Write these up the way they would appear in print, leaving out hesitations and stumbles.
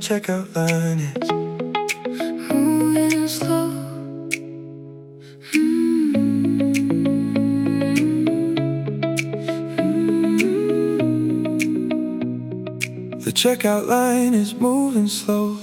checkout line is moving slow. The checkout line is moving slow.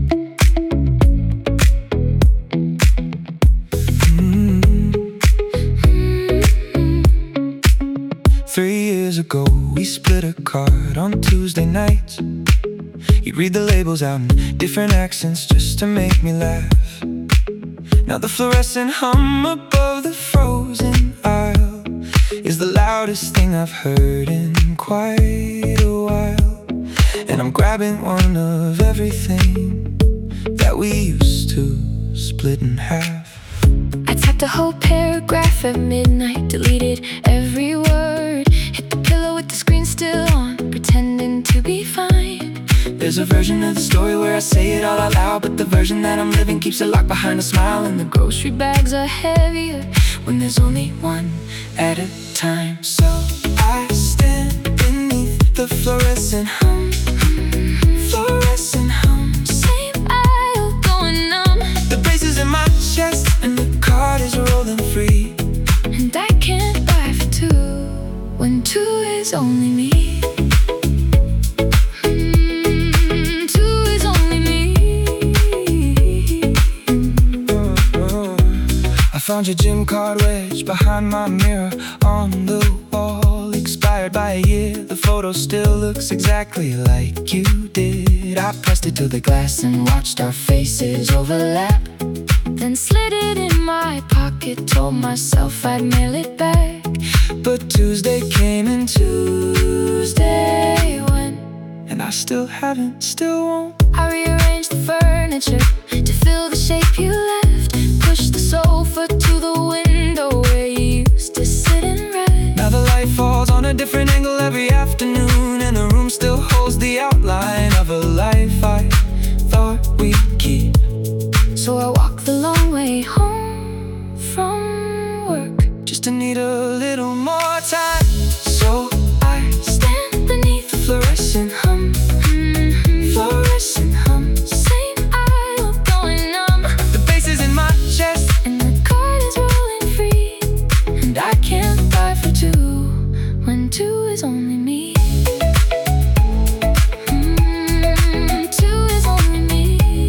3 years ago, we split a card on Tuesday nights. He'd read the labels out in different accents just to make me laugh. Now the fluorescent hum above the frozen aisle is the loudest thing I've heard in quite a while. And I'm grabbing one of everything that we used to split in half. I typed a whole paragraph at midnight, deleted every word, hit the pillow with the screen still on, pretending to be fine. There's a version of the story where I say it all out loud, but the version that I'm living keeps it locked behind a smile. And the Grocery bags are heavier when there's only one at a time. So I stand beneath the fluorescent hum, fluorescent hum. same aisle going numb, The bass is in my chest and the card is rolling free. and I can't buy for two when two is only me. Two is only me. I found your gym card wedged behind my mirror on the wall. Expired by a year, the photo still looks exactly like you did. I pressed it to the glass and watched our faces overlap. Then slid it in my pocket, told myself I'd mail it back. But Tuesday came and Tuesday went, and I still haven't, still won't. I rearranged the furniture to fill the shape you left, pushed the sofa to the window where you used to sit and read. Now the light falls on a different angle every afternoon, and the room still holds the outline of a life I thought we'd keep. So I walk the long way home from work, Just to need a little more time. So I stand beneath the fluorescent hum, fluorescent hum. same aisle going numb, The bass is in my chest and the card is rolling free. And I can't buy for two when two is only me. Two is only me.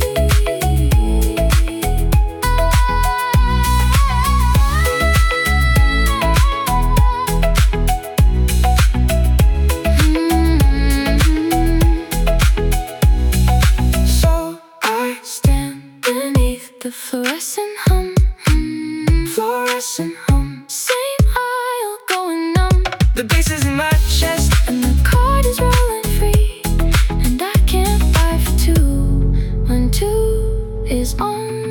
So I Stand beneath the fluorescent hum, fluorescent hum. same aisle going numb, The bass is in my chest and the card is rolling free. And I can't buy for two when two is on